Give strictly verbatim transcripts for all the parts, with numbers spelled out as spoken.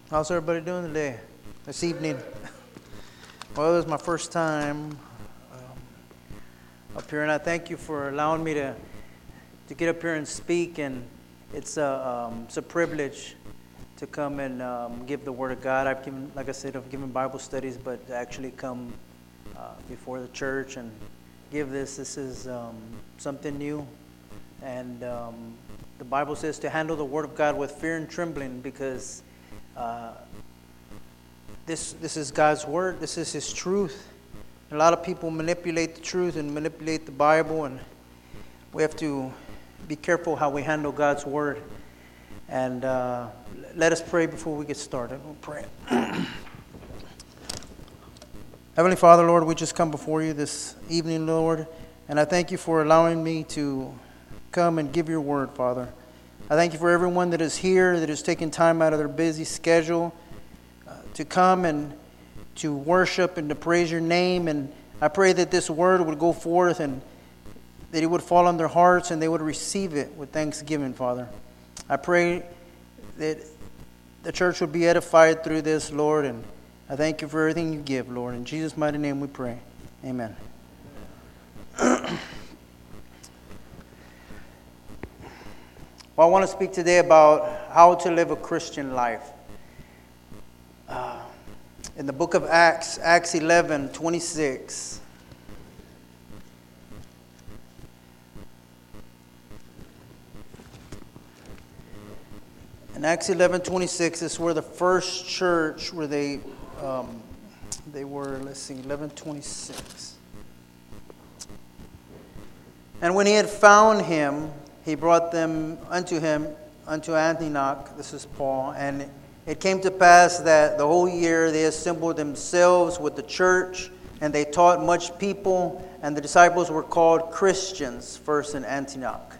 How's everybody doing today, this evening? Well, it was my first time um, up here, and I thank you for allowing me to to get up here and speak. And it's a um, it's a privilege to come and um, give the Word of God. I've given, like I said, I've given Bible studies, but to actually come uh, before the church and give this, this is um, something new. And um, the Bible says to handle the Word of God with fear and trembling, because Uh, this this is God's word. This is His truth. A lot of people manipulate the truth and manipulate the Bible, and we have to be careful how we handle God's word. And uh, let us pray before we get started. We'll pray. Heavenly Father, Lord, we just come before you this evening, Lord, and I thank you for allowing me to come and give your word, Father. I thank you for everyone that is here, that is taking time out of their busy schedule uh, to come and to worship and to praise your name. And I pray that this word would go forth and that it would fall on their hearts and they would receive it with thanksgiving, Father. I pray that the church would be edified through this, Lord, and I thank you for everything you give, Lord. In Jesus' mighty name we pray. Amen. Well, I want to speak today about how to live a Christian life. Uh, in the book of Acts, Acts eleven twenty-six. In Acts eleven twenty-six is where the first church, where they um, they were, let's see, eleven twenty-six. And when he had found him, he brought them unto him, unto Antioch. This is Paul. And it came to pass that the whole year they assembled themselves with the church, and they taught much people, and the disciples were called Christians, first in Antioch.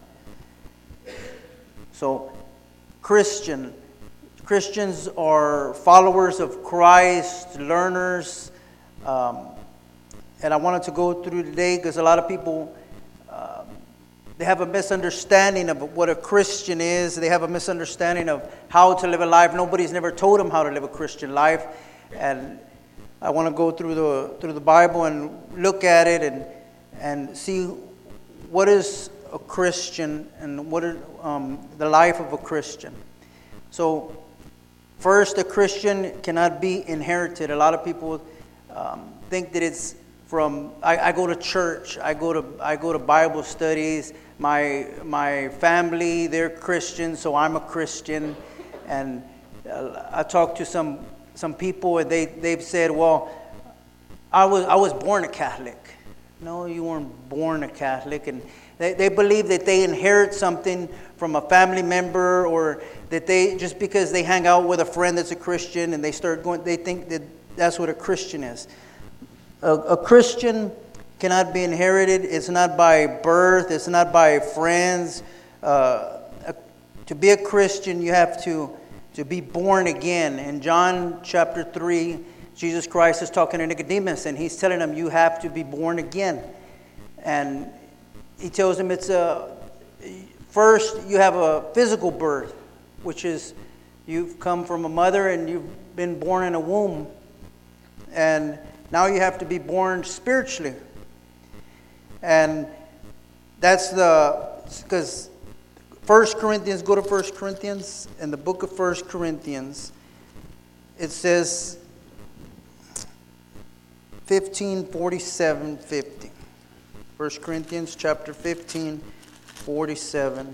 So, Christian. Christians are followers of Christ, learners. Um, and I wanted to go through today because a lot of people They have a misunderstanding of what a Christian is. They have a misunderstanding of how to live a life. Nobody's never told them how to live a Christian life. And I want to go through the through the Bible and look at it and and see what is a Christian and what is um, the life of a Christian. So, first, a Christian cannot be inherited. A lot of people um, think that it's from. I, I go to church. I go to I go to Bible studies. My my family, they're Christians, so I'm a Christian. And uh, I talked to some some people, and they they've said, "Well, I was I was born a Catholic." No, you weren't born a Catholic, and they they believe that they inherit something from a family member, or that they just because they hang out with a friend that's a Christian, and they start going, they think that that's what a Christian is. A, a Christian cannot be inherited. It's not by birth. It's not by friends. Uh, a, to be a Christian, you have to, to be born again. In John chapter three, Jesus Christ is talking to Nicodemus, and he's telling him, you have to be born again. And he tells him it's a, first you have a physical birth, which is you've come from a mother and you've been born in a womb. And now you have to be born spiritually. And that's the, because First Corinthians, go to First Corinthians, in the book of First Corinthians, it says fifteen forty-seven fifty. First Corinthians chapter fifteen forty-seven.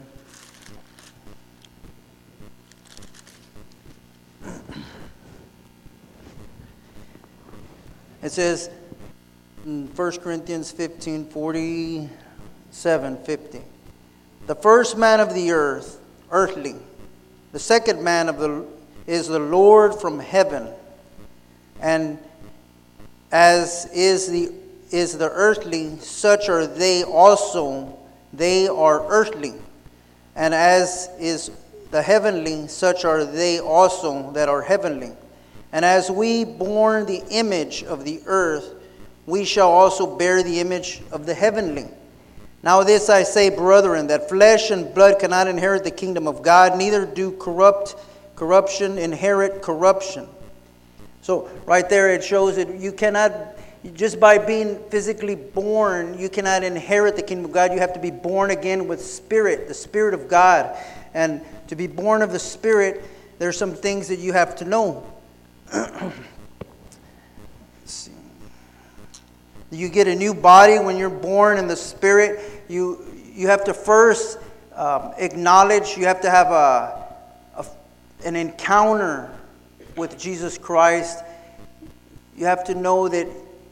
It says in First Corinthians fifteen forty-seven fifty. The first man of the earth, earthly. The second man of the is the Lord from heaven. And as is the is the earthly, such are they also. They are earthly. And as is the heavenly, such are they also that are heavenly. And as we born the image of the earth, we shall also bear the image of the heavenly. Now this I say, brethren, that flesh and blood cannot inherit the kingdom of God, neither do corrupt Corruption, inherit corruption. So right there it shows that you cannot, just by being physically born, you cannot inherit the kingdom of God. You have to be born again with Spirit, the Spirit of God. And to be born of the Spirit, there are some things that you have to know. Let's see. You get a new body when you're born in the Spirit. You you have to first um, acknowledge, you have to have a, a an encounter with Jesus Christ. You have to know that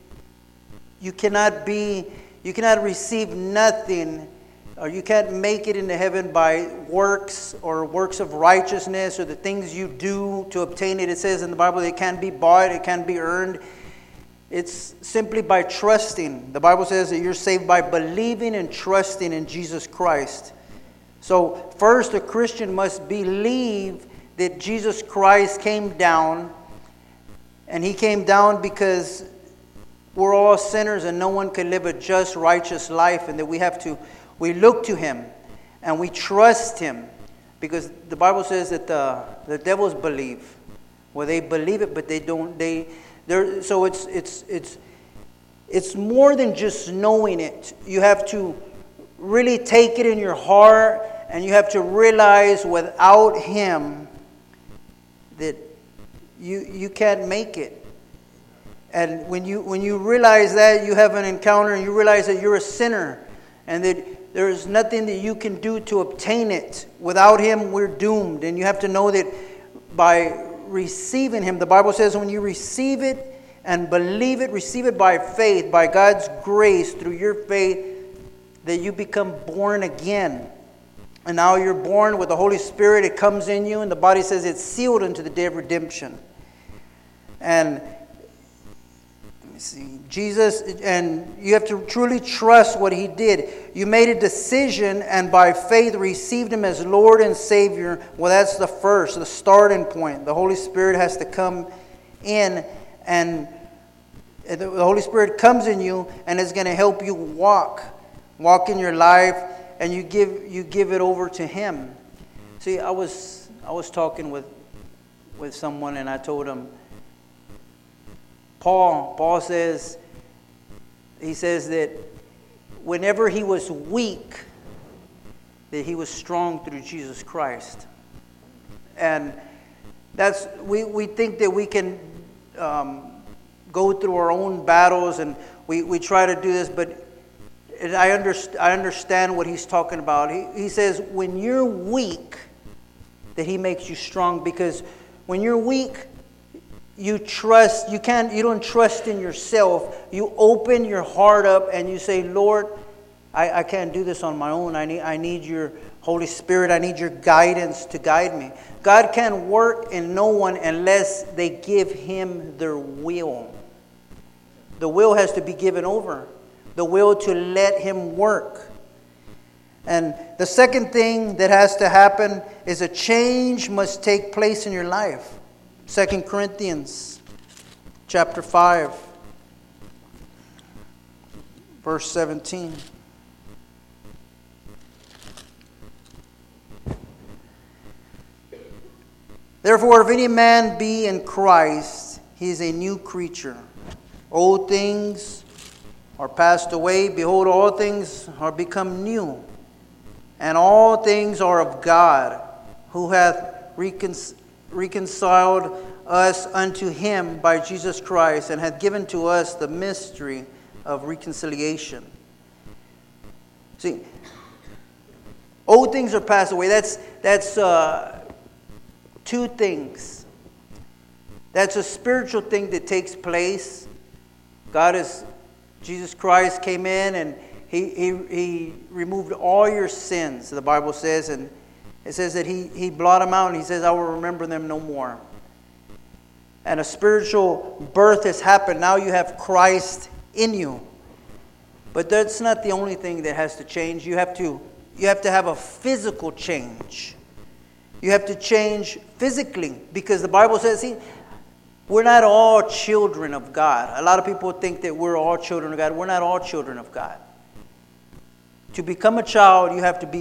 you cannot be, you cannot receive nothing, or you can't make it into heaven by works or works of righteousness or the things you do to obtain it. It says in the Bible that it can't be bought, it can't be earned. It's simply by trusting. The Bible says that you're saved by believing and trusting in Jesus Christ. So first, a Christian must believe that Jesus Christ came down, and He came down because we're all sinners and no one can live a just, righteous life, and that we have to, we look to Him and we trust Him, because the Bible says that the, the devils believe. Well, they believe it, but they don't, they, they're, so it's, it's, it's, it's more than just knowing it. You have to really take it in your heart, and you have to realize without Him that you, you can't make it. And when you when you realize that, you have an encounter and you realize that you're a sinner and that there is nothing that you can do to obtain it. Without Him, we're doomed. And you have to know that by receiving Him, the Bible says when you receive it and believe it, receive it by faith, by God's grace, through your faith, that you become born again. And now you're born with the Holy Spirit. It comes in you, and the body says it's sealed unto the day of redemption. And see, Jesus, and you have to truly trust what He did. You made a decision and by faith received Him as Lord and Savior. Well, that's the first, the starting point. The Holy Spirit has to come in, and the Holy Spirit comes in you and is going to help you walk, walk in your life, and you give you give it over to Him. See, I was I was talking with with someone, and I told him, Paul, Paul says, he says that whenever he was weak, that he was strong through Jesus Christ. And that's, we, we think that we can um, go through our own battles, and we, we try to do this, but I, underst- I understand what he's talking about. He, he says when you're weak, that He makes you strong, because when you're weak, You trust, you can't, you don't trust in yourself. You open your heart up and you say, Lord, I, I can't do this on my own. I need, I need your Holy Spirit. I need your guidance to guide me. God can't work in no one unless they give Him their will. The will has to be given over. The will to let Him work. And the second thing that has to happen is a change must take place in your life. Second Corinthians chapter five, verse seventeen. Therefore, if any man be in Christ, he is a new creature. Old things are passed away. Behold, all things are become new. And all things are of God, who hath reconciled reconciled us unto Him by Jesus Christ, and hath given to us the mystery of reconciliation. See, old things are passed away. That's that's uh, two things. That's a spiritual thing that takes place. God is, Jesus Christ came in and He He He removed all your sins, the Bible says, and it says that he, he blotted them out, and He says, I will remember them no more. And a spiritual birth has happened. Now you have Christ in you. But that's not the only thing that has to change. You have to, you have to have a physical change. You have to change physically, because the Bible says, see, we're not all children of God. A lot of people think that we're all children of God. We're not all children of God. To become a child, you have to be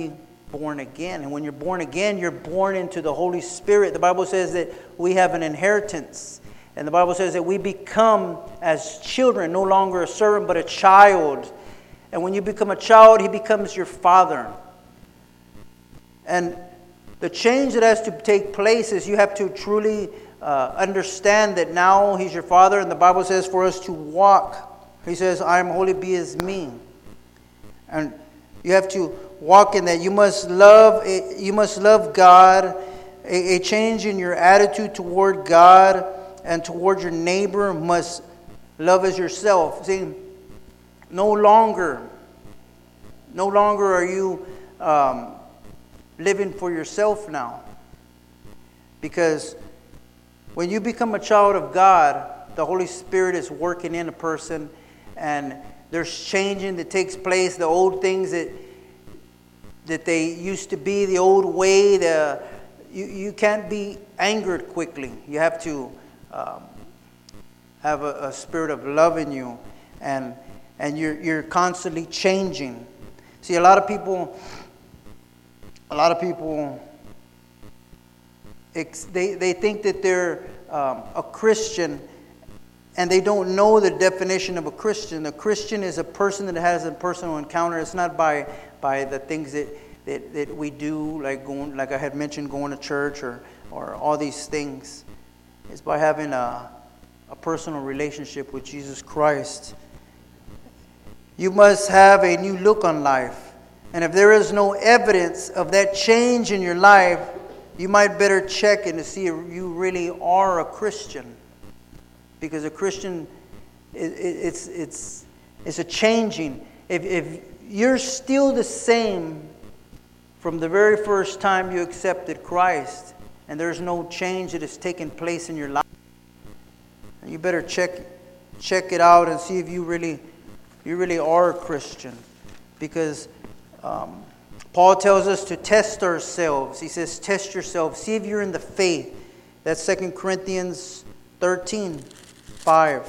born again. And when you're born again, you're born into the Holy Spirit. The Bible says that we have an inheritance. And the Bible says that we become as children, no longer a servant, but a child. And when you become a child, He becomes your Father. And the change that has to take place is you have to truly uh, understand that now He's your Father. And the Bible says for us to walk. He says, I am holy, be as me. And you have to walk in that. You must love, you must love God. A, a change in your attitude toward God and toward your neighbor must love as yourself. See, no longer, no longer are you um, living for yourself now. Because when you become a child of God, the Holy Spirit is working in a person, and there's changing that takes place. The old things that that they used to be, the old way, the you, you can't be angered quickly. You have to um, have a, a spirit of love in you, and and you're you're constantly changing. See, a lot of people, a lot of people, they they think that they're um, a Christian, and they don't know the definition of a Christian. A Christian is a person that has a personal encounter. It's not by by the things that, that, that we do, like going, like I had mentioned, going to church or, or all these things. It's by having a, a personal relationship with Jesus Christ. You must have a new look on life. And if there is no evidence of that change in your life, you might better check it to see if you really are a Christian. Because a Christian, it, it, it's it's it's a changing. If if you're still the same from the very first time you accepted Christ, and there's no change that has taken place in your life, you better check check it out and see if you really you really are a Christian. Because um, Paul tells us to test ourselves. He says, "Test yourselves, see if you're in the faith." That's Second Corinthians thirteen. five.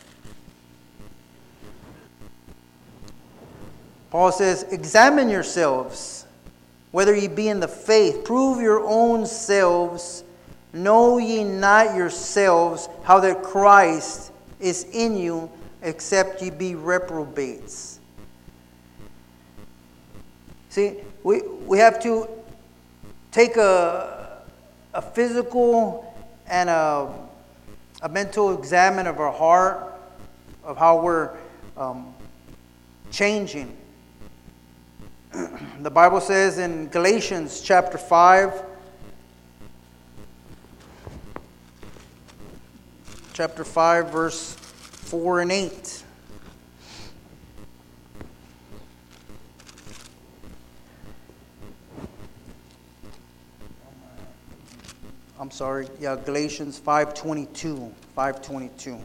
Paul says, examine yourselves, whether ye be in the faith. Prove your own selves. Know ye not yourselves how that Christ is in you, except ye be reprobates. See, we, we have to take a, a physical and a A mental examine of our heart, of how we're um, changing. The Bible says in Galatians chapter five, chapter five, verse four and eight. I'm sorry, yeah, Galatians five twenty-two. five twenty-two.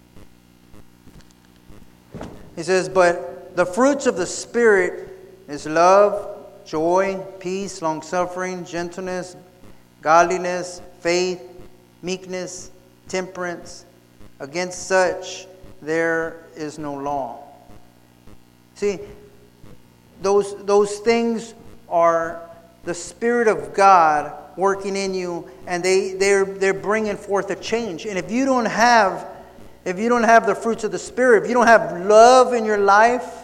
He says, but the fruits of the Spirit is love, joy, peace, long-suffering, gentleness, godliness, faith, meekness, temperance. Against such there is no law. See, those, those things are the Spirit of God working in you, and they they're they're bringing forth a change. And if you don't have if you don't have the fruits of the Spirit, if you don't have love in your life,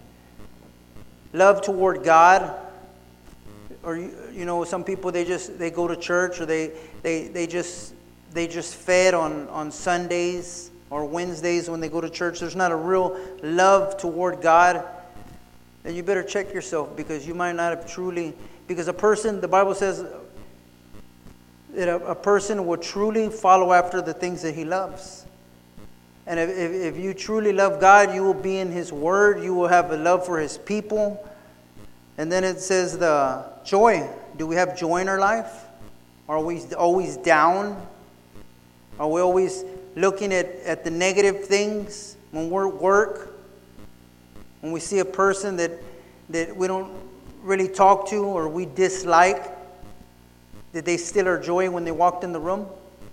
love toward God, or you, you know, some people they just they go to church, or they they they just they just fed on on Sundays or Wednesdays when they go to church. There's not a real love toward God. Then you better check yourself, because you might not have truly, because a person, the Bible says that a, a person will truly follow after the things that he loves. And if, if, if you truly love God, you will be in His Word. You will have a love for His people. And then it says the joy. Do we have joy in our life? Are we always down? Are we always looking at, at the negative things when we're at work? When we see a person that, that we don't really talk to or we dislike, did they steal our joy when they walked in the room?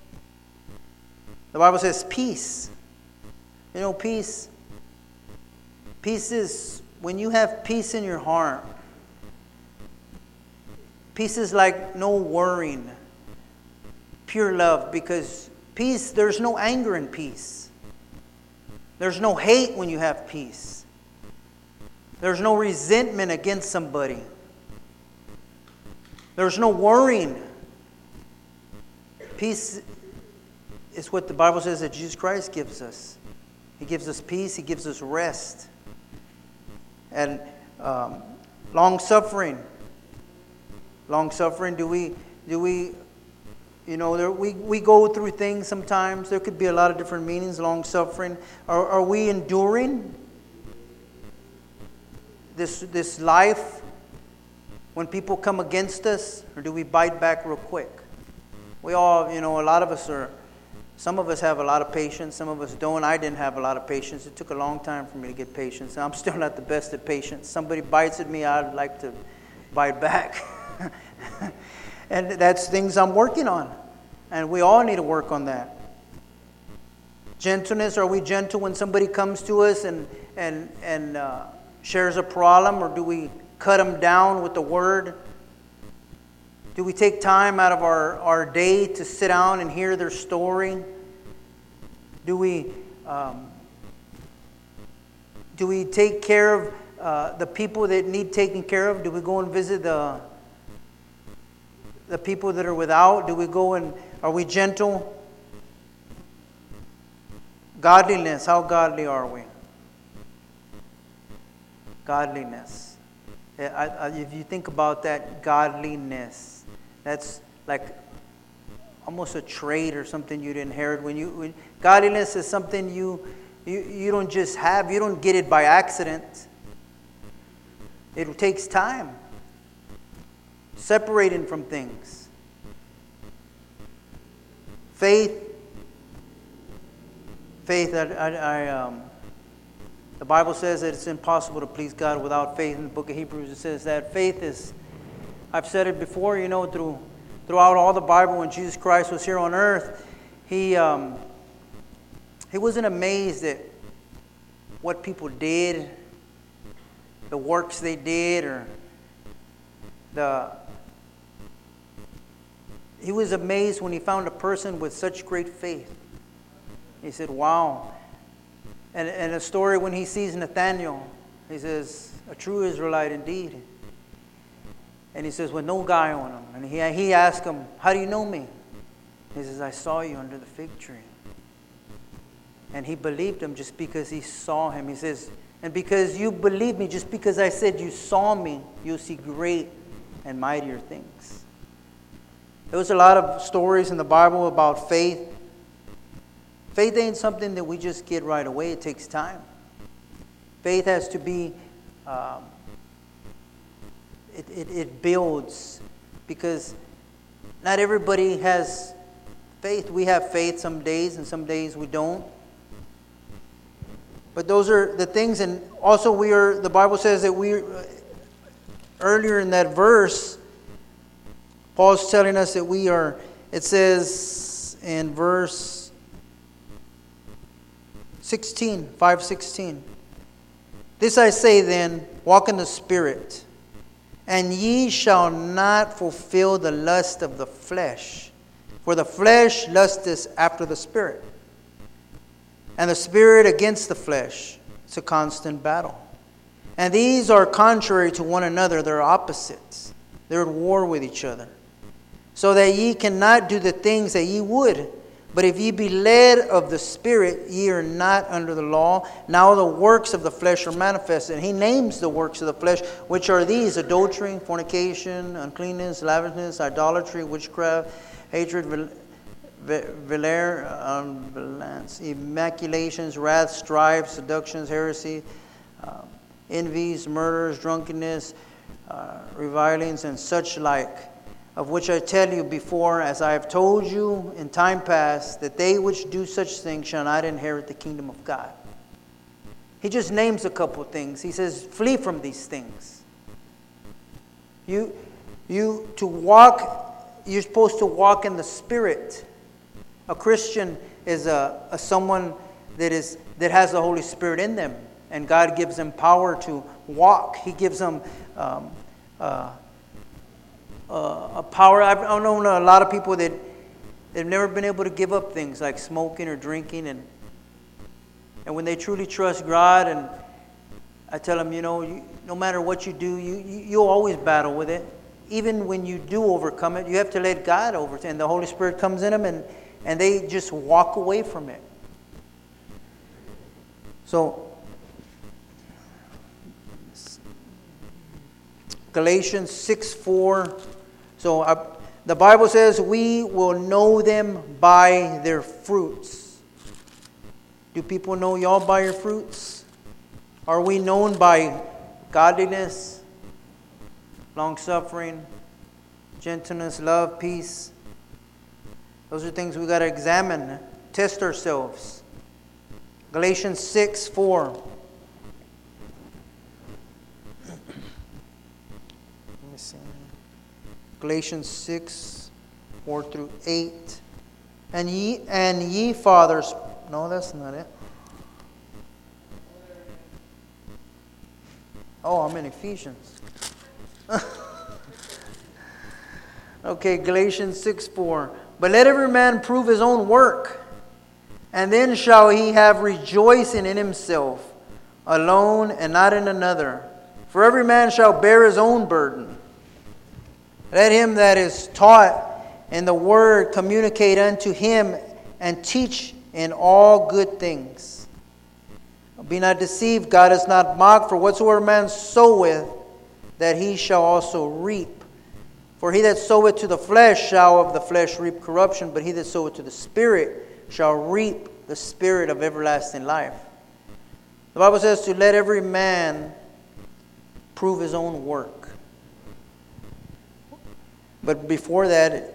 The Bible says peace. You know, peace. Peace is when you have peace in your heart. Peace is like no worrying. Pure love, because peace, there's no anger in peace. There's no hate when you have peace. There's no resentment against somebody. There's no worrying. Peace is what the Bible says that Jesus Christ gives us. He gives us peace. He gives us rest. And um, long-suffering. Long-suffering, do we, do we, you know, there, we, we go through things sometimes. There could be a lot of different meanings, long-suffering. Are, are we enduring this, this life when people come against us? Or do we bite back real quick? We all, you know, a lot of us are, some of us have a lot of patience. Some of us don't. I didn't have a lot of patience. It took a long time for me to get patience. I'm still not the best at patience. Somebody bites at me, I'd like to bite back. And that's things I'm working on. And we all need to work on that. Gentleness, are we gentle when somebody comes to us and, and, and uh, shares a problem? Or do we cut them down with the word? Do we take time out of our, our day to sit down and hear their story? Do we, um, do we take care of uh, the people that need taken care of? Do we go and visit the, the people that are without? Do we go and, are we gentle? Godliness, how godly are we? Godliness. I, I, if you think about that, godliness. That's like almost a trait or something you'd inherit. When you when, godliness is something you, you you don't just have. You don't get it by accident. It takes time. Separating from things. Faith. Faith. I, I, I um, the Bible says that it's impossible to please God without faith. In the book of Hebrews, it says that faith is. I've said it before, you know, through throughout all the Bible, when Jesus Christ was here on earth, he um, he wasn't amazed at what people did, the works they did, or the. He was amazed when he found a person with such great faith. He said, "Wow!" And and a story when he sees Nathanael, he says, "A true Israelite indeed." And he says, with no guy on him. And he, he asked him, how do you know me? He says, I saw you under the fig tree. And he believed him just because he saw him. He says, and because you believe me, just because I said you saw me, you'll see great and mightier things. There was a lot of stories in the Bible about faith. Faith ain't something that we just get right away. It takes time. Faith has to be... Um, It, it, it builds, because not everybody has faith. We have faith some days and some days we don't. But those are the things. And also we are, the Bible says that we, earlier in that verse, Paul's telling us that we are, it says in verse sixteen, five sixteen. This I say then, walk in the Spirit, and ye shall not fulfill the lust of the flesh. For the flesh lusteth after the Spirit, and the Spirit against the flesh. It's a constant battle. And these are contrary to one another. They're opposites. They're at war with each other. So that ye cannot do the things that ye would. But if ye be led of the Spirit, ye are not under the law. Now the works of the flesh are manifested. And he names the works of the flesh, which are these: adultery, fornication, uncleanness, lavishness, idolatry, witchcraft, hatred, valor, unbalance, immaculations, wrath, strife, seductions, heresy, uh, envies, murders, drunkenness, uh, revilings, and such like. Of which I tell you before, as I have told you in time past, that they which do such things shall not inherit the kingdom of God. He just names a couple of things. He says, flee from these things. You, you to walk, you're supposed to walk in the Spirit. A Christian is a, a someone that is that has the Holy Spirit in them, and God gives them power to walk. He gives them. Um, uh, uh, a power. I've I've known a lot of people that they've never been able to give up things like smoking or drinking, and and when they truly trust God, and I tell them, you know, you, no matter what you do, you, you you'll always battle with it. Even when you do overcome it, you have to let God over it, and the Holy Spirit comes in them, and and they just walk away from it. So Galatians six four. So I, the Bible says we will know them by their fruits. Do people know y'all by your fruits? Are we known by godliness, long-suffering, gentleness, love, peace? Those are things we got to examine, test ourselves. Galatians six four. Let me see. Galatians six four through eight. And ye and ye fathers. No, that's not it. Oh, I'm in Ephesians. Okay, Galatians six four. But let every man prove his own work, and then shall he have rejoicing in himself, alone and not in another. For every man shall bear his own burden. Let him that is taught in the word communicate unto him, and teach in all good things. Be not deceived, God is not mocked, for whatsoever man soweth, that he shall also reap. For he that soweth to the flesh shall of the flesh reap corruption, but he that soweth to the Spirit shall reap the Spirit of everlasting life. The Bible says to let every man prove his own work. But before that,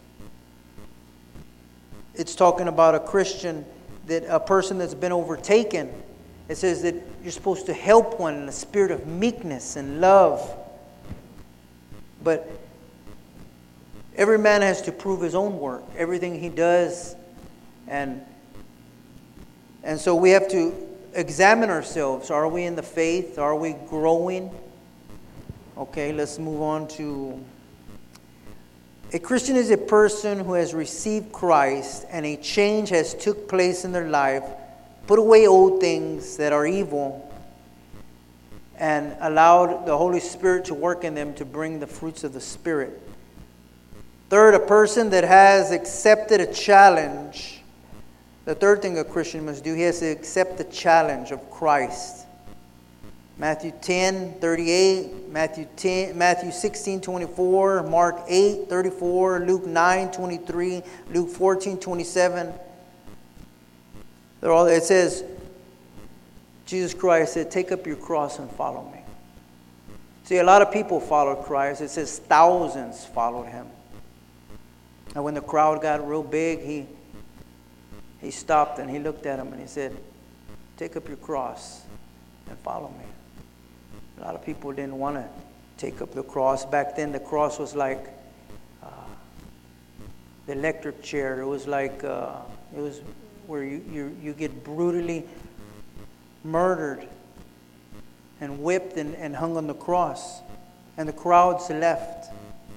it's talking about a Christian, that a person that's been overtaken. It says that you're supposed to help one in a spirit of meekness and love. But every man has to prove his own work, everything he does. And, and so we have to examine ourselves. Are we in the faith? Are we growing? Okay, let's move on to... A Christian is a person who has received Christ and a change has took place in their life, put away old things that are evil, and allowed the Holy Spirit to work in them to bring the fruits of the Spirit. Third, a person that has accepted a challenge. The third thing a Christian must do, he has to accept the challenge of Christ. Matthew ten thirty-eight, Matthew ten, Matthew sixteen twenty-four, Mark eight thirty-four, Luke nine twenty-three, Luke fourteen twenty-seven. They're all. It says, Jesus Christ said, "Take up your cross and follow me." See, a lot of people followed Christ. It says thousands followed him. And when the crowd got real big, he he stopped and he looked at them and he said, "Take up your cross and follow me." A lot of people didn't want to take up the cross. Back then, the cross was like uh, the electric chair. It was like uh, it was where you, you you get brutally murdered and whipped and, and hung on the cross. And the crowds left.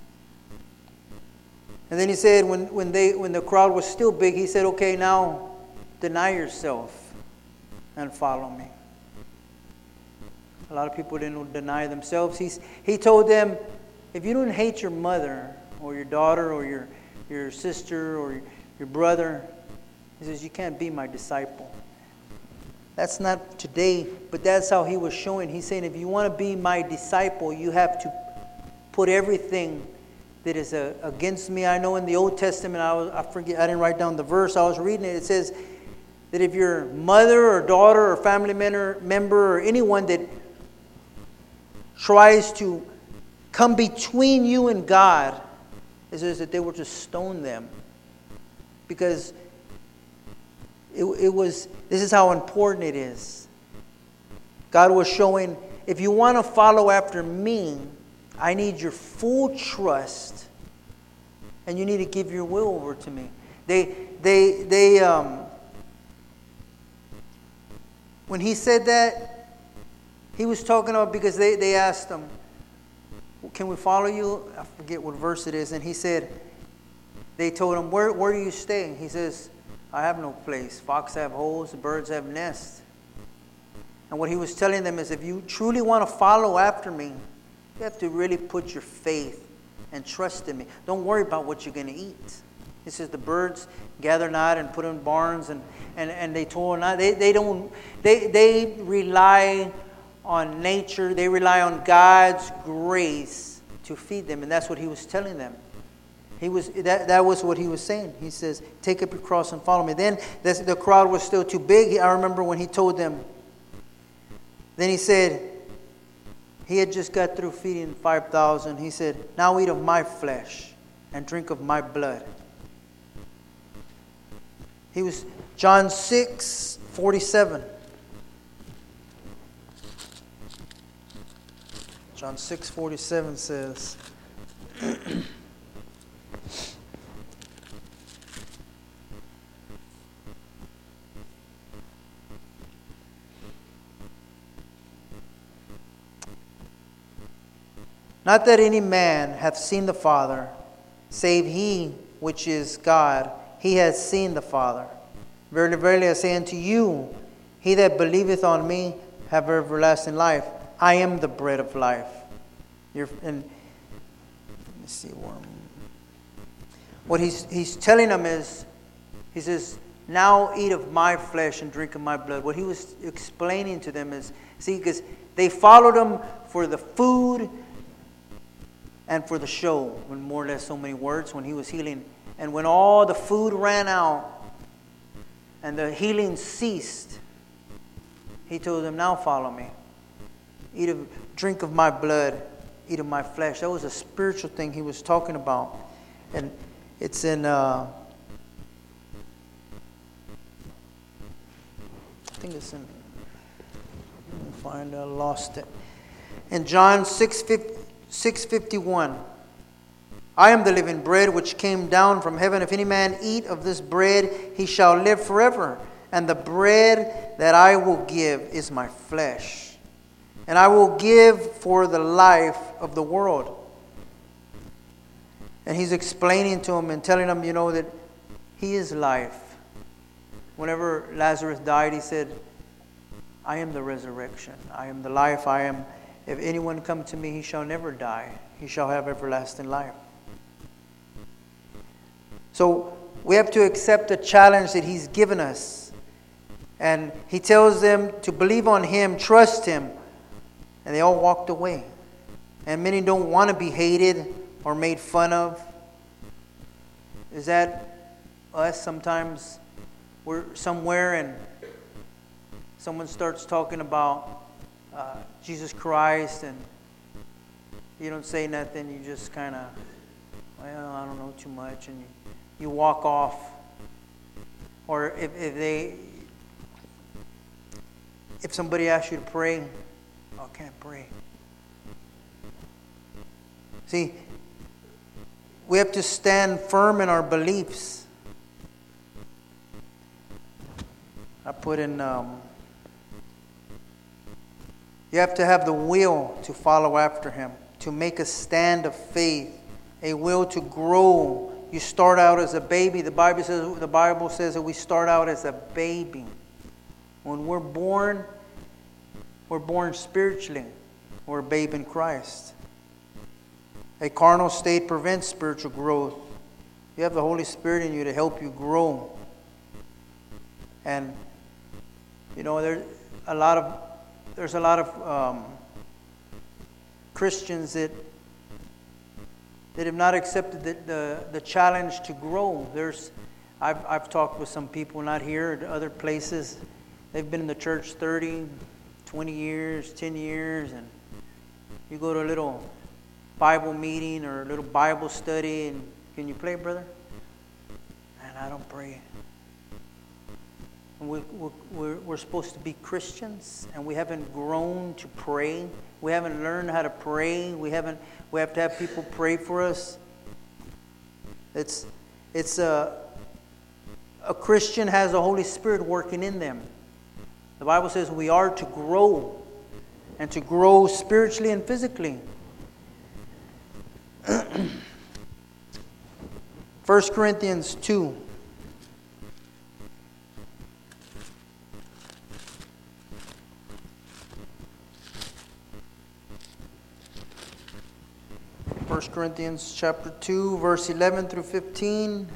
And then he said, when when they when the crowd was still big, he said, "Okay, now deny yourself and follow me." A lot of people didn't deny themselves. He's, he told them, if you don't hate your mother or your daughter or your, your sister or your brother, he says, you can't be my disciple. That's not today, but that's how he was showing. He's saying, if you want to be my disciple, you have to put everything that is uh, against me. I know in the Old Testament, I, was, I forget, I didn't write down the verse. I was reading it. It says that if your mother or daughter or family member, member or anyone that tries to come between you and God, it says that they were to stone them. Because it, it was, this is how important it is. God was showing, if you want to follow after me, I need your full trust, and you need to give your will over to me. They, they, they, um, when he said that, he was talking about, because they, they asked him, can we follow you? I forget what verse it is. And he said, they told him, where, where do you stay? He says, I have no place. Foxes have holes, the birds have nests. And what he was telling them is, if you truly want to follow after me, you have to really put your faith and trust in me. Don't worry about what you're going to eat. He says the birds gather not and put in barns, and, and, and they toil not. They, they don't they they rely on nature, they rely on God's grace to feed them. And that's what he was telling them. He was that, that was what he was saying. He says, take up your cross and follow me. Then this, the crowd was still too big. I remember when he told them, then he said, he had just got through feeding five thousand. He said, now eat of my flesh and drink of my blood. He was, John six forty-seven. John six forty-seven says, not that any man hath seen the Father, save he which is God. He has seen the Father. Verily, verily, I say unto you, he that believeth on me have everlasting life. I am the bread of life. You're, and let me see where. What he's he's telling them is, he says, now eat of my flesh and drink of my blood. What he was explaining to them is, see, because they followed him for the food and for the show, when more or less so many words, when he was healing. And when all the food ran out and the healing ceased, he told them, now follow me. Eat of, drink of my blood, eat of my flesh. That was a spiritual thing he was talking about. And it's in, uh, I think it's in, let me find, I lost it. In John six fifty-one. I am the living bread which came down from heaven. If any man eat of this bread, he shall live forever. And the bread that I will give is my flesh. And I will give for the life of the world. And he's explaining to him and telling him, you know, that he is life. Whenever Lazarus died, he said, I am the resurrection. I am the life. I am, if anyone come to me, he shall never die. He shall have everlasting life. So we have to accept the challenge that he's given us. And he tells them to believe on him, trust him. And they all walked away. And many don't want to be hated or made fun of. Is that us? Sometimes we're somewhere and someone starts talking about uh, Jesus Christ, and you don't say nothing. You just kind of, well, I don't know too much, and you, you walk off. Or if, if they, if somebody asks you to pray, oh, I can't pray. See, we have to stand firm in our beliefs. I put in, um, you have to have the will to follow after him, to make a stand of faith, a will to grow. You start out as a baby. The Bible says, the Bible says that we start out as a baby. When we're born, we're born spiritually. We're a babe in Christ. A carnal state prevents spiritual growth. You have the Holy Spirit in you to help you grow. And, you know, there's a lot of, there's a lot of um, Christians that that have not accepted the, the, the challenge to grow. There's, I've, I've talked with some people, not here, at other places. They've been in the church thirty, twenty years, ten years, and you go to a little Bible meeting or a little Bible study, and can you play, brother? And I don't pray. And we, we're, we're supposed to be Christians, and we haven't grown to pray. We haven't learned how to pray. We haven't. We have to have people pray for us. It's it's a a Christian has the Holy Spirit working in them. The Bible says we are to grow, and to grow spiritually and physically. First Corinthians two. First Corinthians chapter two, verse eleven through fifteen.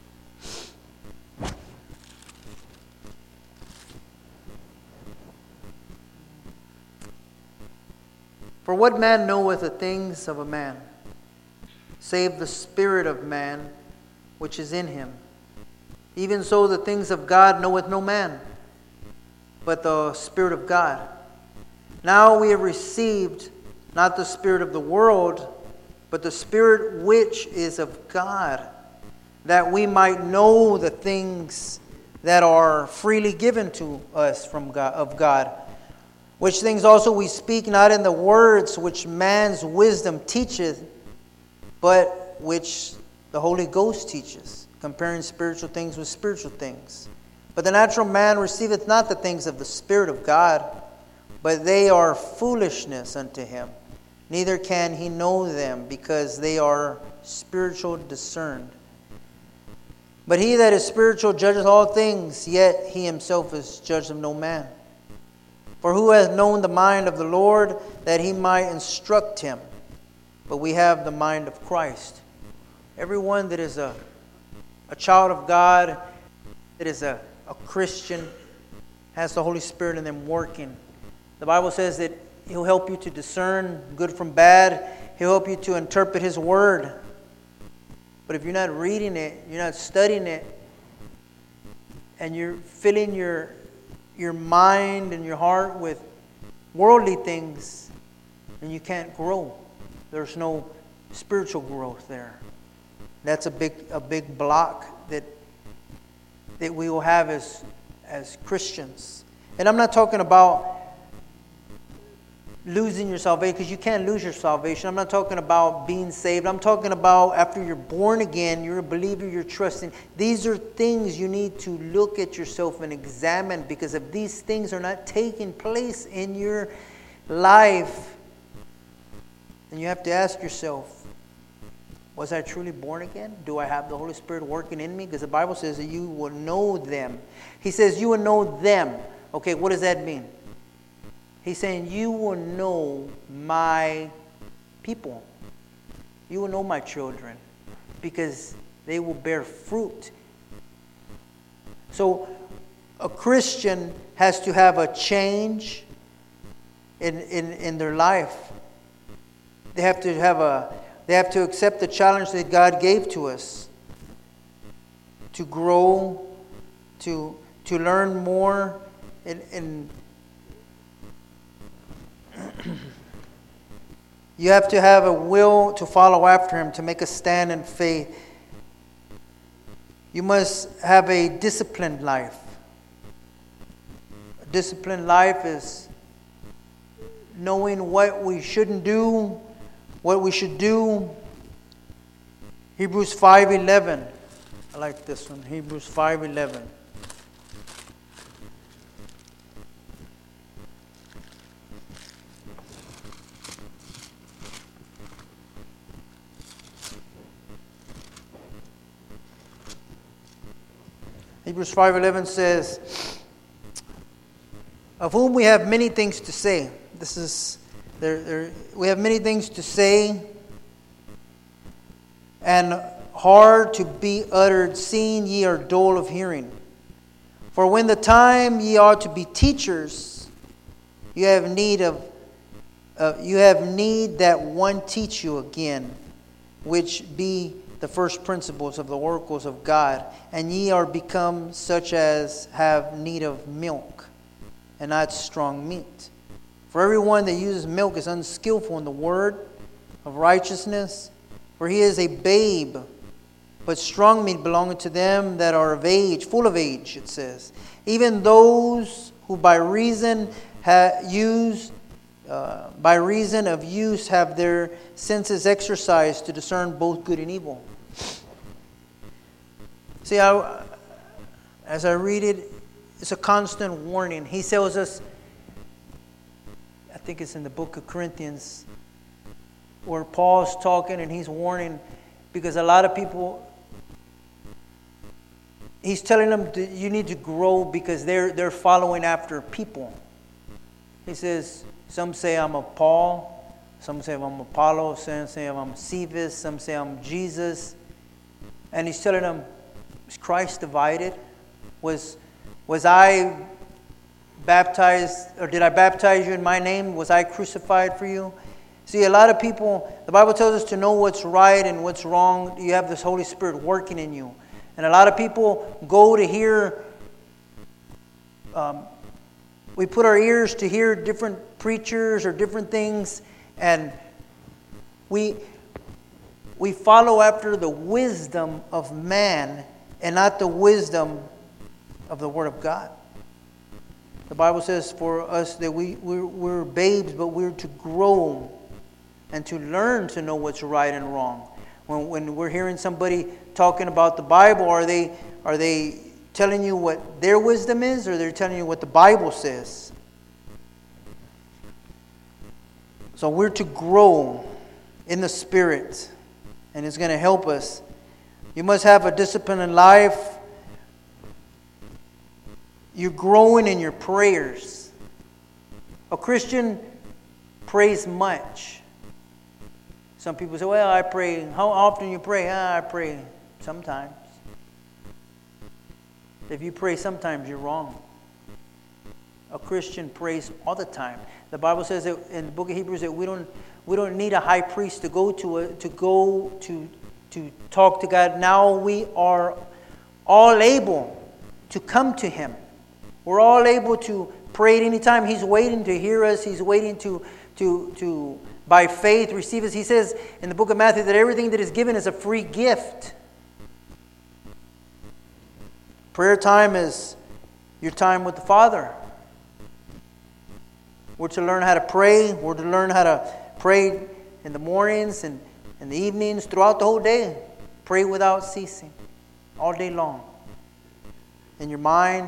For what man knoweth the things of a man, save the spirit of man which is in him? Even so the things of God knoweth no man, but the Spirit of God. Now we have received not the spirit of the world, but the Spirit which is of God, that we might know the things that are freely given to us from God, of God. Which things also we speak not in the words which man's wisdom teacheth, but which the Holy Ghost teaches, comparing spiritual things with spiritual things. But the natural man receiveth not the things of the Spirit of God, but they are foolishness unto him. Neither can he know them, because they are spiritual discerned. But he that is spiritual judgeth all things, yet he himself is judged of no man. For who hath known the mind of the Lord, that he might instruct him? But we have the mind of Christ. Everyone that is a, a child of God, that is a, a Christian, has the Holy Spirit in them working. The Bible says that He'll help you to discern good from bad. He'll help you to interpret His Word. But if you're not reading it, you're not studying it, and you're filling your your mind and your heart with worldly things, then you can't grow. There's no spiritual growth there. That's a big a big block that that we will have as as Christians. And I'm not talking about losing your salvation, because you can't lose your salvation. I'm not talking about being saved. I'm talking about after you're born again, you're a believer, you're trusting. These are things you need to look at yourself and examine, because if these things are not taking place in your life, then you have to ask yourself, was I truly born again? Do I have the Holy Spirit working in me? Because the Bible says that you will know them. He says you will know them. Okay, what does that mean? He's saying, you will know my people. You will know my children, because they will bear fruit. So a Christian has to have a change in, in, in their life. They have to have a they have to accept the challenge that God gave to us to grow, to to learn more, and, and you have to have a will to follow after Him, to make a stand in faith. You must have a disciplined life. A disciplined life is knowing what we shouldn't do, what we should do. Hebrews five eleven. I like this one. Hebrews five eleven. Hebrews five eleven says, of whom we have many things to say. This is, there, there, we have many things to say, and hard to be uttered, seeing ye are dull of hearing. For when the time ye ought to be teachers, you have need of, uh, you have need that one teach you again, which be the first principles of the oracles of God, and ye are become such as have need of milk, and not strong meat. For everyone that uses milk is unskillful in the word of righteousness, for he is a babe. But strong meat belongeth to them that are of age, full of age, it says. Even those who by reason ha- use, uh, by reason of use have their senses exercised to discern both good and evil. See, I, as I read it, it's a constant warning. He tells us, I think it's in the book of Corinthians, where Paul's talking and he's warning, because a lot of people, he's telling them that you need to grow because they're they're following after people. He says, some say I'm of Paul, some say I'm Apollo, some say I'm Cephas, some say I'm Jesus. And he's telling them, is Christ divided? Was was I baptized, or did I baptize you in my name? Was I crucified for you? See, a lot of people, the Bible tells us to know what's right and what's wrong. You have this Holy Spirit working in you. And a lot of people go to hear, um, we put our ears to hear different preachers or different things, and we we follow after the wisdom of man and not the wisdom of the Word of God. The Bible says for us that we, we're, we're babes, but we're to grow and to learn to know what's right and wrong. When, when we're hearing somebody talking about the Bible, are they are they telling you what their wisdom is, or they're telling you what the Bible says? So we're to grow in the Spirit, and it's going to help us. You must have a discipline in life. You're growing in your prayers. A Christian prays much. Some people say, well, I pray. How often you pray? Ah, I pray sometimes. If you pray sometimes, you're wrong. A Christian prays all the time. The Bible says that in the book of Hebrews that we don't we don't need a high priest to go to a, to go to to talk to God. Now we are all able to come to Him. We're all able to pray at any time. He's waiting to hear us. He's waiting to to to by faith receive us. He says in the book of Matthew that everything that is given is a free gift. Prayer time is your time with the Father. We're to learn how to pray. We're to learn how to pray in the mornings and in the evenings, throughout the whole day. Pray without ceasing, all day long. In your mind,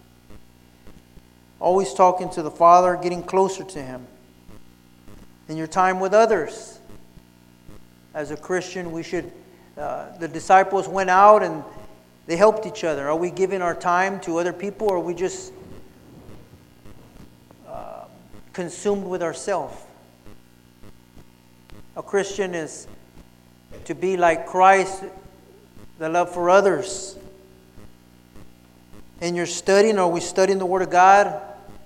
always talking to the Father, getting closer to Him. In your time with others. As a Christian, we should, uh, the disciples went out and they helped each other. Are we giving our time to other people, or are we just uh, consumed with ourselves? A Christian is to be like Christ, the love for others. In your studying, are we studying the Word of God?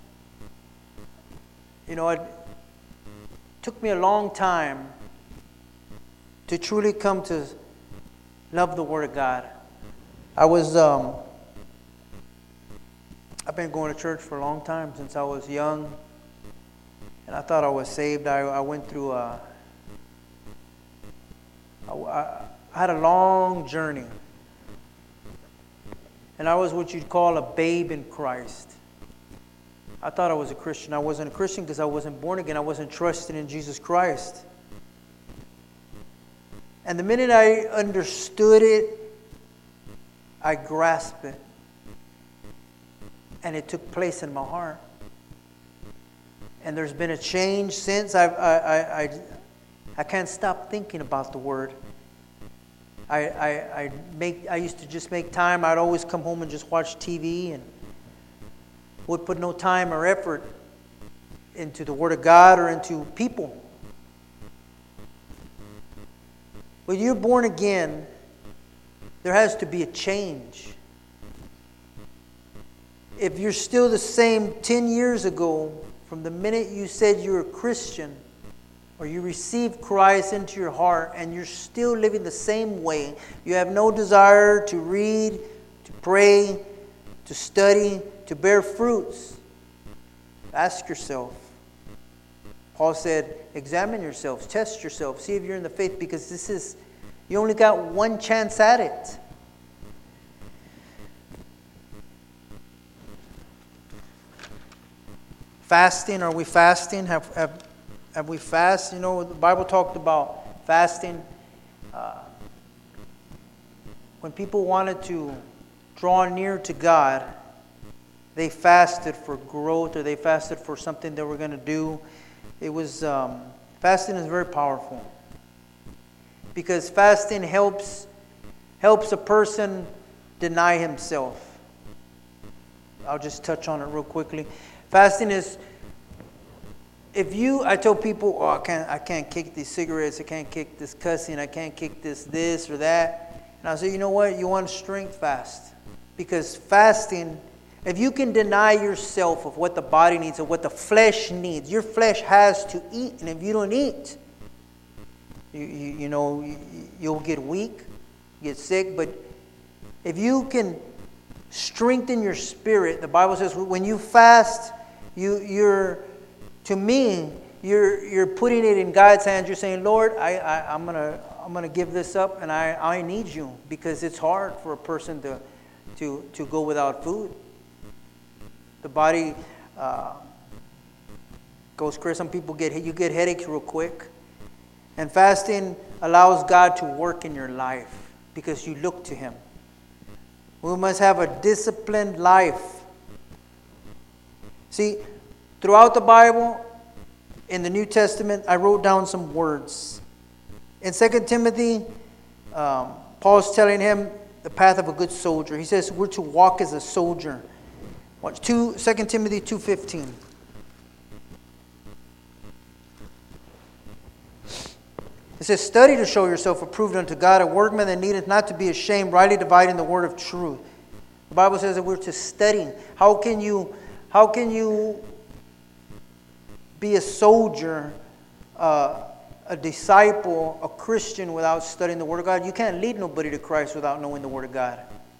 You know, it took me a long time to truly come to love the Word of God. I was, um, I've been going to church for a long time, since I was young. And I thought I was saved. I, I went through a, I, I had a long journey. And I was what you'd call a babe in Christ. I thought I was a Christian. I wasn't a Christian because I wasn't born again. I wasn't trusting in Jesus Christ. And the minute I understood it, I grasped it. And it took place in my heart. And there's been a change since. I've, I, I, I, I can't stop thinking about the Word. I, I, I, make, I used to just make time. I'd always come home and just watch T V and would put no time or effort into the Word of God or into people. When you're born again, there has to be a change. If you're still the same ten years ago, from the minute you said you're a Christian, or you received Christ into your heart, and you're still living the same way, you have no desire to read, to pray, to study, to bear fruits, ask yourself. Paul said, examine yourselves, test yourselves, see if you're in the faith, because this is, you only got one chance at it. Fasting, are we fasting? Have, have, have we fast? You know, the Bible talked about fasting. Uh, when people wanted to draw near to God, they fasted for growth, or they fasted for something they were going to do. It was, um, fasting is very powerful. because fasting helps helps a person deny himself. I'll just touch on it real quickly. Fasting is, if you, I tell people, oh, I can't, I can't kick these cigarettes, I can't kick this cussing, I can't kick this, this or that. And I say, you know what? You want strength, fast. Because fasting, if you can deny yourself of what the body needs, of what the flesh needs, your flesh has to eat. And if you don't eat, you, you, you know, you, you'll get weak, get sick. But if you can strengthen your spirit, the Bible says when you fast, you, you're, to me, you're you're putting it in God's hands. You're saying, Lord, I, I I'm gonna I'm gonna give this up, and I, I need you, because it's hard for a person to to to go without food. The body uh, goes crazy. Some people get you get headaches real quick, and fasting allows God to work in your life because you look to Him. We must have a disciplined life. See, throughout the Bible, in the New Testament, I wrote down some words. In Second Timothy, um, Paul's telling him the path of a good soldier. He says we're to walk as a soldier. Watch two, Second Timothy two fifteen. It says, study to show yourself approved unto God, a workman that needeth not to be ashamed, rightly dividing the word of truth. The Bible says that we're to study. How can you, how can you be a soldier, uh, a disciple, a Christian without studying the Word of God? You can't lead nobody to Christ without knowing the Word of God.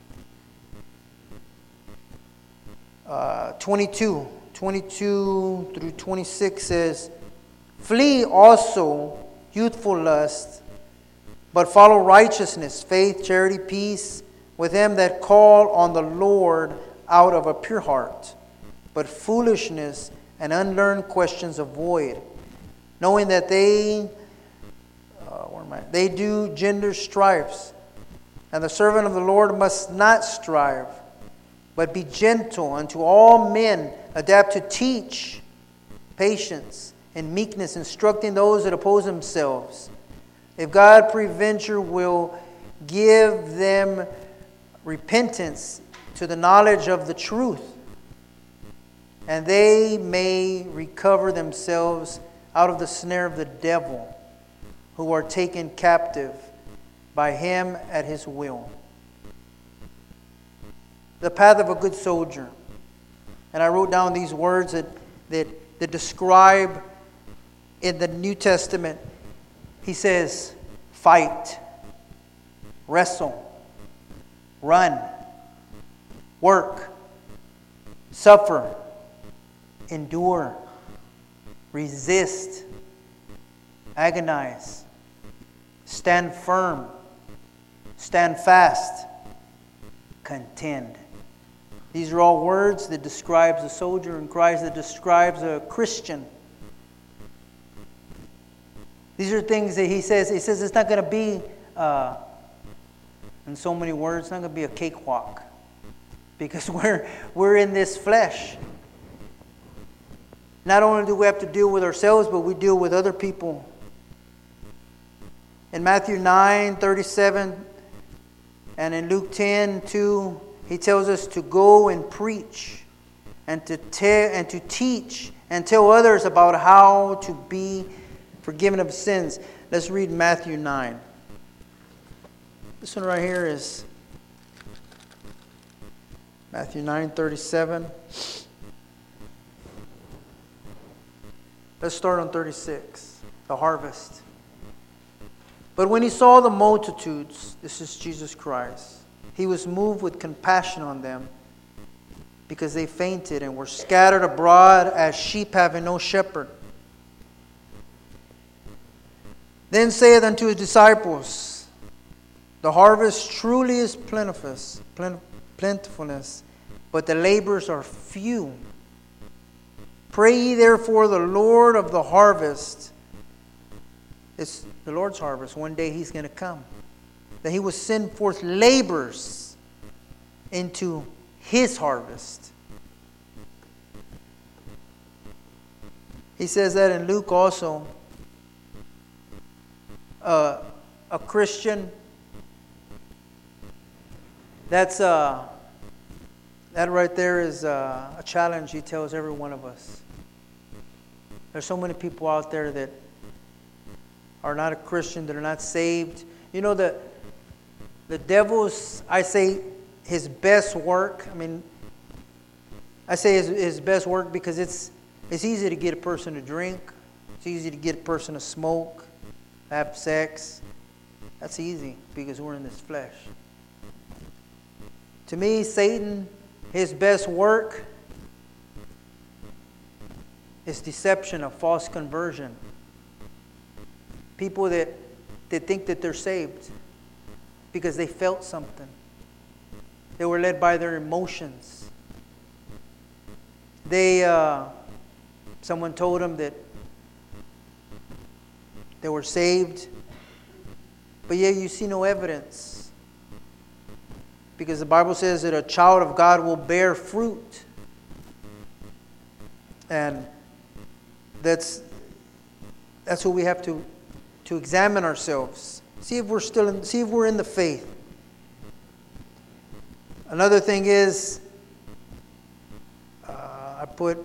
Uh, twenty-two, twenty-two through twenty-six says, flee also youthful lust, but follow righteousness, faith, charity, peace, with them that call on the Lord out of a pure heart. But foolishness and unlearned questions avoid, knowing that they, uh, where am I? They do gender strifes, and the servant of the Lord must not strive, but be gentle unto all men, adapt to teach, patience and meekness, instructing those that oppose themselves. If God peradventure will give them repentance to the knowledge of the truth, and they may recover themselves out of the snare of the devil, who are taken captive by him at his will. The path of a good soldier. And I wrote down these words that, that, that describe in the New Testament. He says, fight, wrestle, run, work, suffer, endure, resist, agonize, stand firm, stand fast, contend. These are all words that describes a soldier in Christ, that describes a Christian. These are things that he says. He says it's not going to be, uh, in so many words, it's not going to be a cakewalk, because we're we're in this flesh. Not only do we have to deal with ourselves, but we deal with other people. In Matthew nine thirty-seven and in Luke ten two, he tells us to go and preach and to tell and to teach and tell others about how to be forgiven of sins. Let's read Matthew nine. This one right here is Matthew nine thirty-seven. Let's start on thirty-six, the harvest. But when he saw the multitudes, this is Jesus Christ, he was moved with compassion on them, because they fainted and were scattered abroad as sheep having no shepherd. Then saith unto his disciples, the harvest truly is plentiful, plentifulness, but the laborers are few. Pray ye therefore the Lord of the harvest. It's the Lord's harvest. One day He's going to come, that He will send forth laborers into His harvest. He says that in Luke also. Uh, a Christian, that's uh, that right there is uh, a challenge he tells every one of us. There's so many people out there that are not a Christian, that are not saved. You know, the, the devil's, I say, his best work, I mean, I say his, his best work because it's it's easy to get a person to drink. It's easy to get a person to smoke, have sex. That's easy because we're in this flesh. To me, Satan, his best work is deception, of false conversion. People that, that think that they're saved because they felt something. They were led by their emotions. They, uh, someone told them that they were saved, but yet you see no evidence. Because the Bible says that a child of God will bear fruit. And that's that's what we have to, to examine ourselves. See if we're still in, see if we're in the faith. Another thing is, uh, I put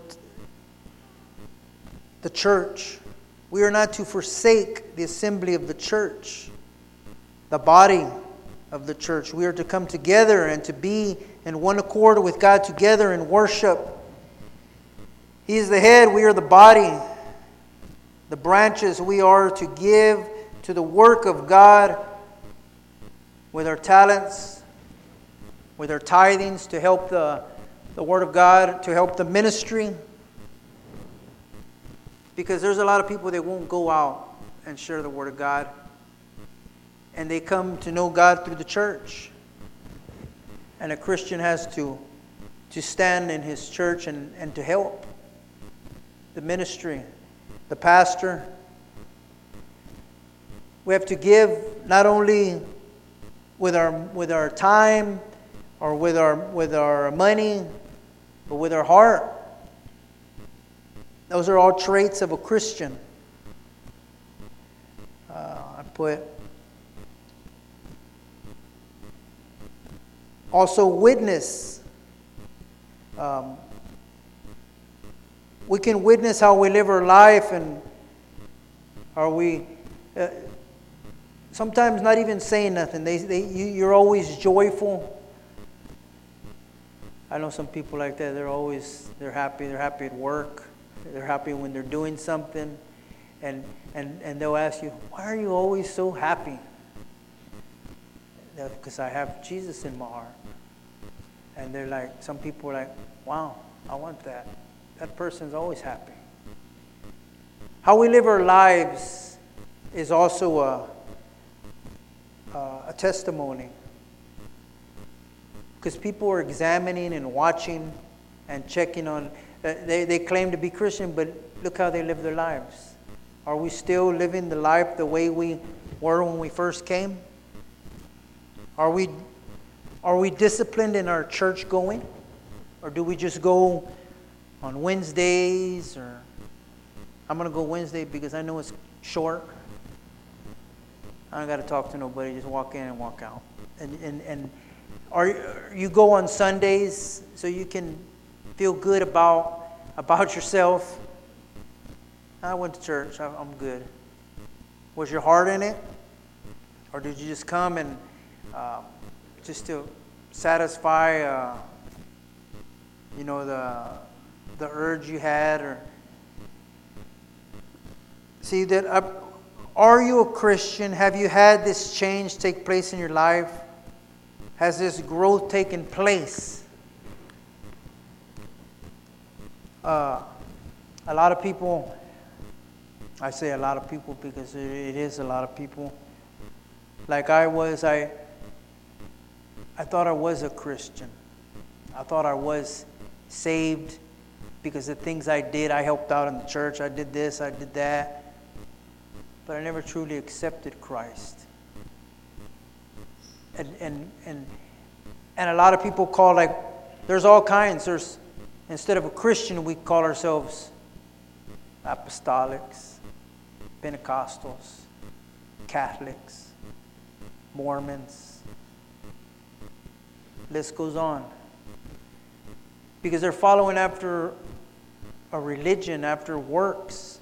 the church. We are not to forsake the assembly of the church, the body of the church. We are to come together and to be in one accord with God together in worship. He is the head, we are the body. The branches we are to give to the work of God with our talents, with our tithings, to help the, the Word of God, to help the ministry. Because there's a lot of people that won't go out and share the Word of God. And they come to know God through the church. And a Christian has to, to stand in his church and, and to help the ministry, the pastor. We have to give not only with our with our time or with our with our money, but with our heart. Those are all traits of a Christian. Uh, I put also witness. Um, we can witness how we live our life, and are we uh, sometimes not even saying nothing. They, they, you, you're always joyful. I know some people like that. They're always they're happy. They're happy at work. They're happy when they're doing something, and and and they'll ask you, "Why are you always so happy?" Because I have Jesus in my heart. And they're like, some people are like, "Wow, I want that." That person's always happy. How we live our lives is also a, a testimony. Because people are examining and watching and checking on. Uh, they, they claim to be Christian, but look how they live their lives. Are we still living the life the way we were when we first came? Are we, are we disciplined in our church going? Or do we just go on Wednesdays? Or I'm going to go Wednesday because I know it's short. I don't got to talk to nobody. Just walk in and walk out. And and and or you go on Sundays so you can feel good about about yourself. I went to church. I'm good. Was your heart in it, or did you just come and uh, just to satisfy, uh, you know, the the urge you had? Or see that. Uh, Are you a Christian? Have you had this change take place in your life? Has this growth taken place? Uh, a lot of people, I say a lot of people because it is a lot of people. Like I was, I, I thought I was a Christian. I thought I was saved because the things I did, I helped out in the church. I did this, I did that. But I never truly accepted Christ. And and and and a lot of people call, like, there's all kinds. There's, instead of a Christian, we call ourselves apostolics, Pentecostals, Catholics. Mormons. List goes on. Because they're following after a religion, after works.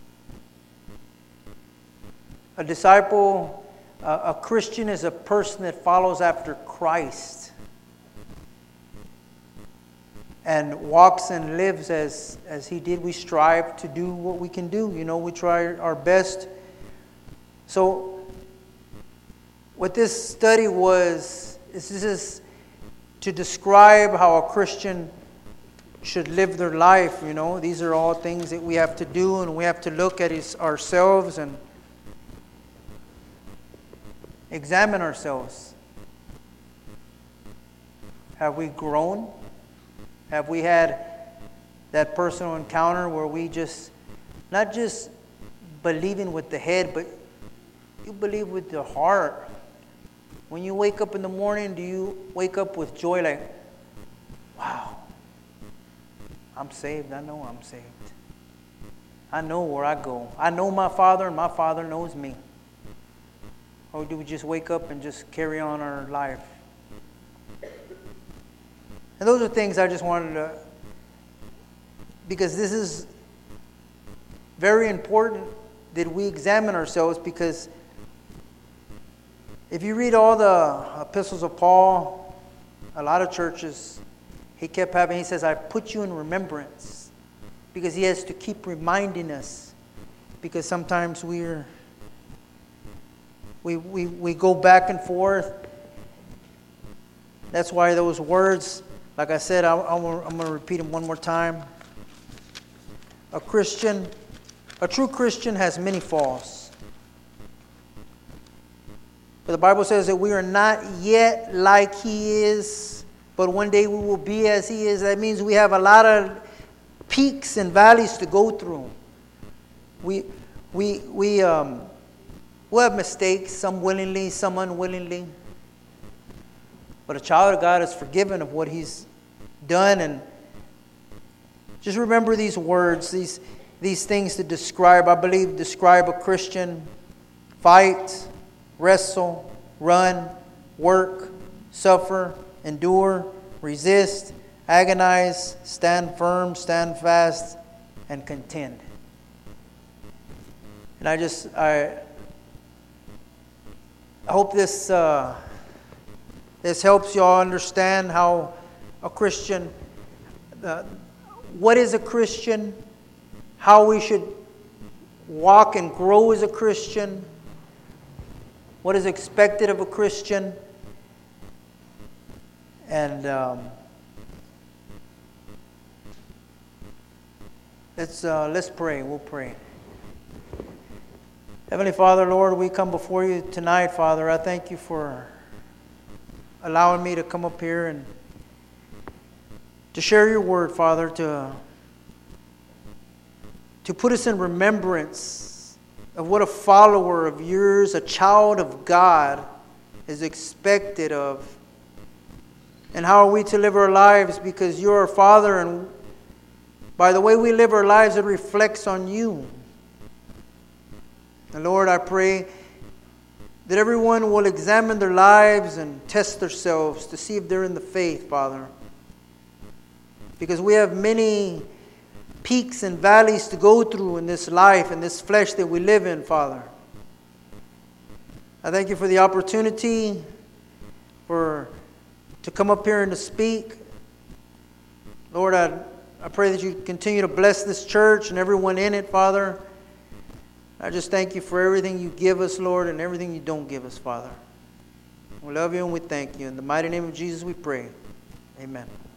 A disciple, a, a Christian is a person that follows after Christ and walks and lives as, as He did. We strive to do what we can do. You know, we try our best. So, what this study was, is this is to describe how a Christian should live their life. You know, these are all things that we have to do, and we have to look at his, ourselves and examine ourselves. Have we grown? Have we had that personal encounter where we just, not just believing with the head, but you believe with the heart? When you wake up in the morning, do you wake up with joy like, wow, I'm saved. I know I'm saved. I know where I go. I know my Father, and my Father knows me. Or do we just wake up and just carry on our life? And those are things I just wanted to, because this is very important that we examine ourselves, because if you read all the epistles of Paul, a lot of churches, he kept having, he says, I put you in remembrance, because he has to keep reminding us, because sometimes we're, we, we, we go back and forth. That's why those words, like I said, I, I'm going to repeat them one more time. A Christian, a true Christian has many faults. But the Bible says that we are not yet like He is, but one day we will be as He is. That means we have a lot of peaks and valleys to go through. We, we, we, um, we have mistakes, some willingly, some unwillingly. But a child of God is forgiven of what he's done. And just remember these words, these, these things to describe, I believe, describe a Christian: fight, wrestle, run, work, suffer, endure, resist, agonize, stand firm, stand fast, and contend. And I just, I, I hope this uh, this helps you all understand how a Christian, uh, what is a Christian, how we should walk and grow as a Christian, what is expected of a Christian. And um, let's uh, let's pray. We'll pray. Heavenly Father, Lord, we come before you tonight, Father. I thank you for allowing me to come up here and to share your word, Father, to, to put us in remembrance of what a follower of yours, a child of God, is expected of. And how are we to live our lives, because you're our Father, and by the way we live our lives, it reflects on you. And Lord, I pray that everyone will examine their lives and test themselves to see if they're in the faith, Father. Because we have many peaks and valleys to go through in this life, in this flesh that we live in, Father. I thank you for the opportunity for to come up here and to speak. Lord, I, I pray that you continue to bless this church and everyone in it, Father. I just thank you for everything you give us, Lord, and everything you don't give us, Father. We love you and we thank you. In the mighty name of Jesus we pray. Amen.